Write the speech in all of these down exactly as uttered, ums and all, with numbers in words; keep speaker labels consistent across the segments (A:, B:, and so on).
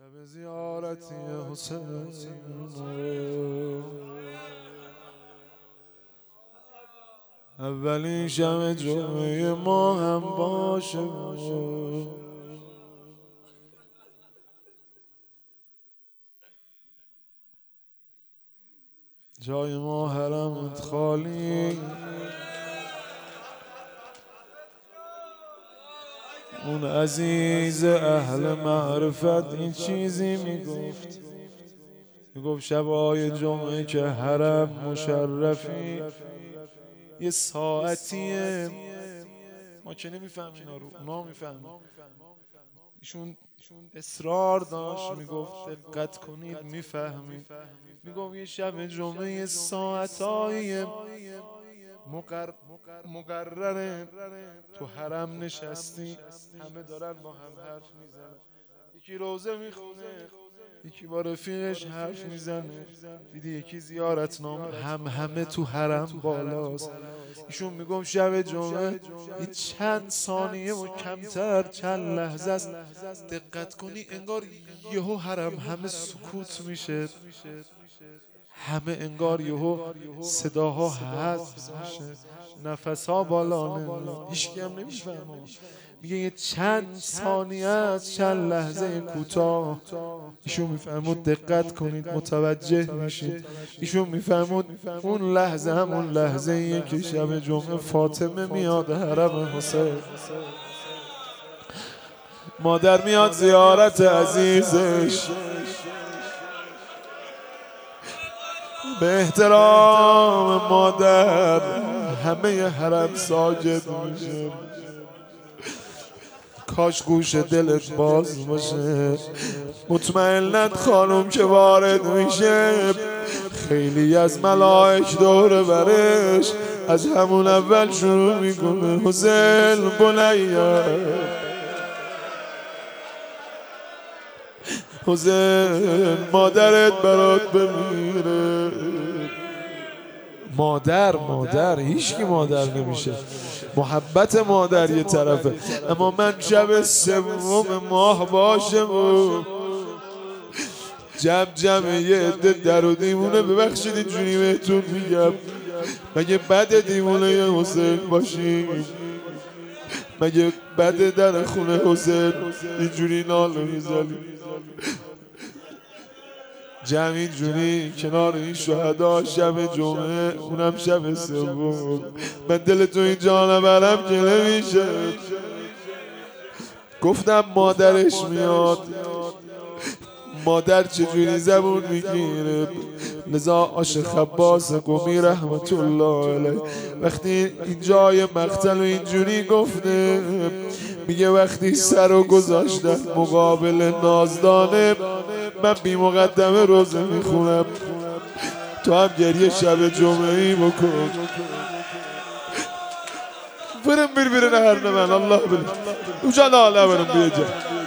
A: شب زیارتی حسین اولین شب جمعه ما هم باشه جای ما حرمت خالی اون عزیز اهل معرفت این چیزی میگفت میگفت شبای جمعه که حرم مشرفی یه ساعتیه ما که نمیفهم اینا رو اونا میفهم ایشون اصرار داشت میگفت دقت کنید میفهمید میگفت یه شب جمعه یه ساعتایی مقر... مقرره تو حرم نشستی همه دارن با هم حرف میزنن یکی روزه میخونه یکی با رفیقش حرف میزنه دیدی یکی زیارتنامه هم همه تو حرم بالاست ایشون میگم شب جمعه یه چند ثانیه و کمتر چند لحظه است دقت کنی انگار یهو حرم همه سکوت میشه همه انگار یهو صداها حذف میشه نفسها بالا نمیاد هیچکی هم نمیفهمه میگه یه چند ثانیه از چند لحظه کوتاه ایشون میفهمود دقت کنید متوجه میشید ایشون میفهمود اون لحظه همون لحظه ایه که شب جمعه فاطمه میاد حرم حسین مادر میاد زیارت عزیزش به احترام مادر همه حرم ساجد میشه کاش گوش دلت باز باشه مطمئنت خانم که وارد میشه خیلی از ملائک دور برش از همون اول شروع میکنه حسین بنیا حسین مادرت برات بمیره مادر مادر هیچکی مادر نمیشه محبت مادر یه طرفه اما من شب سوم ماه باشه و جمع جمع یه عده در و دیوونه ببخشید اینجوری بهتون میگم مگه بد دیوونه یه حسین باشیم مگه بد در خونه حسین اینجوری نالو میزنیم جمع اینجوری کنار این شهدا شب جمعه اونم شب سوم من دل تو اینجا نبرم که نمیشه گفتم مادرش میاد مادر چجوری زبون میگیره لذا عاشق خباس قمی رحمت الله علیه وقتی اینجای مقتل و اینجوری گفته میگه وقتی سر و گذاشتن مقابل نازدانه من بی مقدمه روزه میخونم تو هم گریه شب جمعه‌ای بکن برم بیر بیر نهر من الله بیر اوجا ناله برم بیجا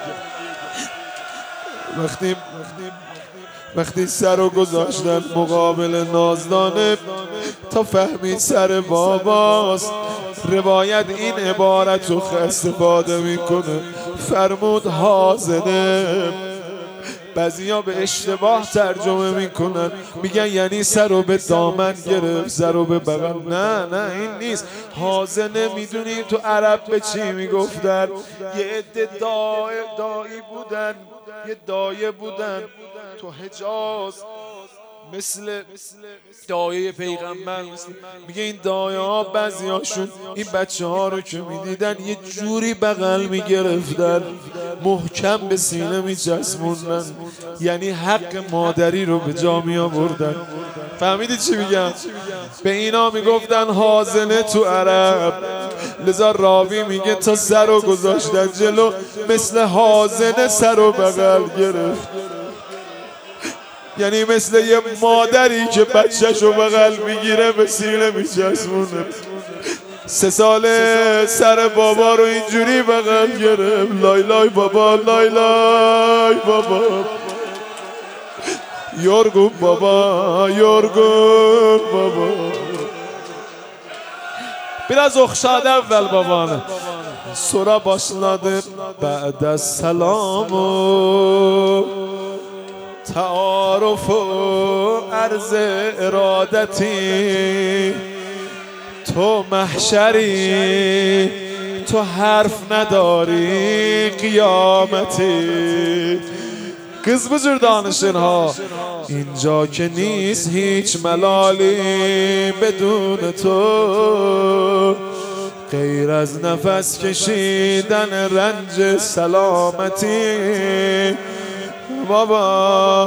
A: وقتی وقتی سر و گذاشتن مقابل نازدانه تا فهمید سر باباست روایت این عبارت رو استفاده میکنه فرمود حاضنه بعضیا به اشتباه ترجمه میکنن میگن یعنی سر رو به دامن گرفت سر رو به بغل نه نه این نیست حاضنه میدونی تو عرب به چی میگفتن یه عده دایی بودن یه دایه بودن تو حجاز مثل دایه پیغمبر میگه این دایه ها بعضی هاشون این بچه ها رو که میدیدن یه جوری بغل میگرفتن محکم به سینه میچسبوندن یعنی حق مادری رو به جا می آوردن فهمیدی چی میگم؟ به اینا میگفتن حاضنه تو عرب لذا راوی میگه تا سر رو گذاشتن جلو مثل حاضنه سر و بغل گرفت یعنی مثل یه مادری که بچه‌ش رو بغل میگیره به سینه میچسبونه سه ساله سر بابا رو اینجوری بغل گرفت لای لای بابا لای لای بابا yorgun baba yorgun baba biraz okşadı evvel babanı sonra başladı بعد السلام تعارف و عرض ارادتی، تو محشری تو حرف نداری قیامتی. کس بجور دانشن ها اینجا که نیست هیچ ملالی بدون تو، غیر از نفس کشیدن رنج سلامتی. بابا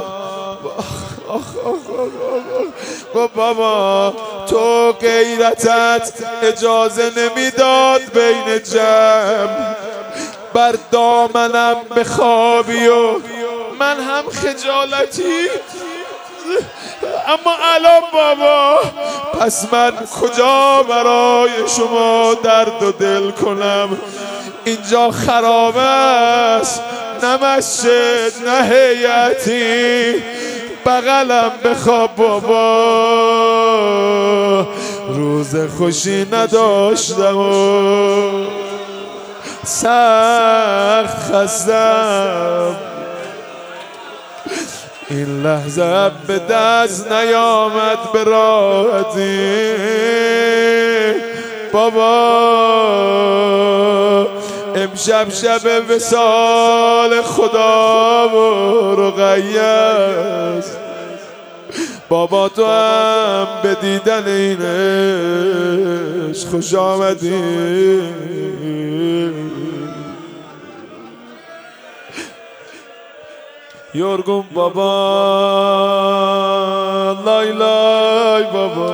A: بابا تو غیرتت اجازه نمیداد بین جمع بر دامنم بخوابی و من هم خجالتی. اما الان بابا پس من کجا برای شما درد و دل کنم؟ اینجا خراب است، نه مسجد نه هیئتی. بغلم بخواب بابا، روز خوشی نداشتم و سخت خستم. این لحظه به دست نیامد به راحتی بابا. امشب شب وصال خدا و رقیه است بابا، تو هم به دیدن اینش خوش آمدی. یورگون بابا لای لای بابا،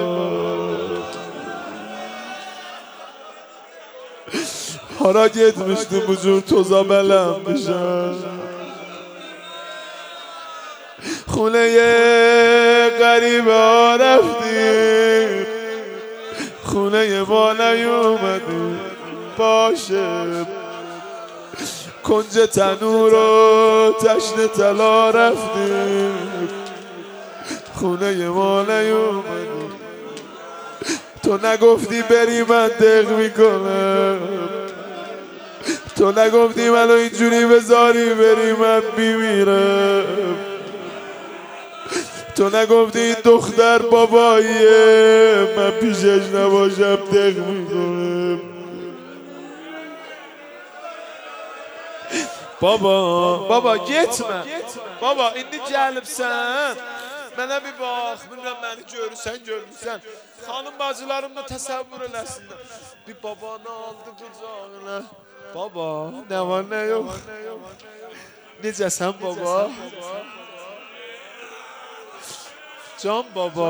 A: hara gitmişti bu cür toza belenmişim. Xuneye qaribe raftim, xuneye ma نیومدی باشم. کنج تنور و تشن طلا رفتیم، خونه ما نیومدی. تو نگفتی بری من دق میکنم، تو نگفتی منو اینجوری بذاری بری من بیمیرم، تو نگفتی این دختر باباییه من پیشش نباشم دق میکنم. بابا بابا gitme baba, indi gəlibsən mənə bir bax, bilmirəm məni görürsən görmürsən, xanım bacılarım da təsəvvür eləsinlər. Bir babanı aldı qucağına, baba nə var nə yox, necəsən baba, can baba.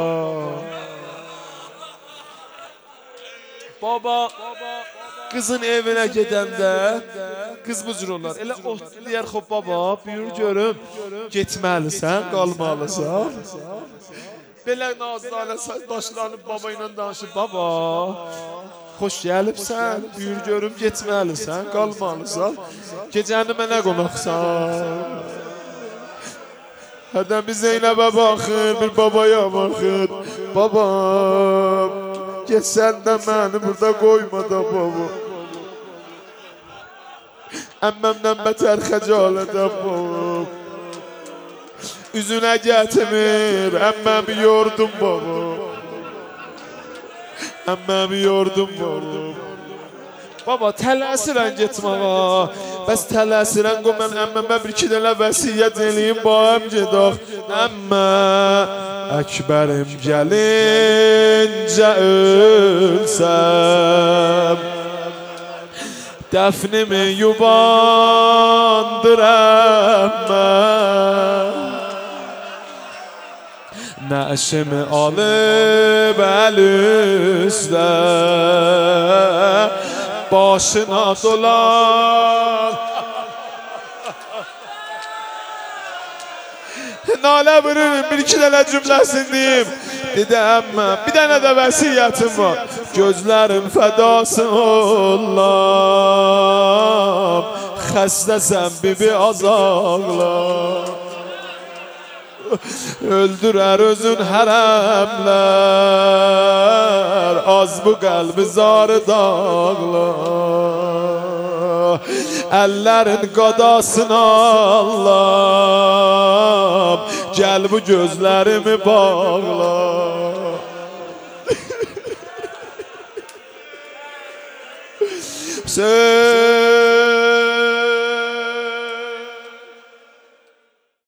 A: Baba kızın evine gedəndə qız bu cür olar. Elə o deyər xop baba, buyur görüm, getməlisən, qalmalısan. Belə nazlı başlanıb baba ilə danışıb, baba xoş gəlibsən, buyur görüm, getməlisən, qalmalısan. Gecəni mənə qonaqsan. Hərdən bir Zeynəbə baxır, bir babaya baxır. Baba get sen de beni burada koyma da baba. Emmemden beter xəcalətəm baba. Üzünə gətirmir, emməm yordum baba. Emməm yordum baba. Baba tələsirən getməğa, bəs tələsirən qo mən əmməmə bir iki dənə vəsiyyət eləyim, bağım gedək. Əmmə Əkbərim gəlincə ölsəm, dəfnimi yubandır əmmə, nəşimi alıb əl üstə, başına dolan. Nalə vururum, bir iki dənə cümləsini deyim. Dedi əmmə, bir dənə də vəsiyyətim var. Gözlərim fədası olam, xəstəsən bibi azaqlar. Öldürər özün hərəmlər, az bu qəlbi zarı dağlar. Əllərin qadasını Allahım, Gel bu gözlerimi bağla. Sen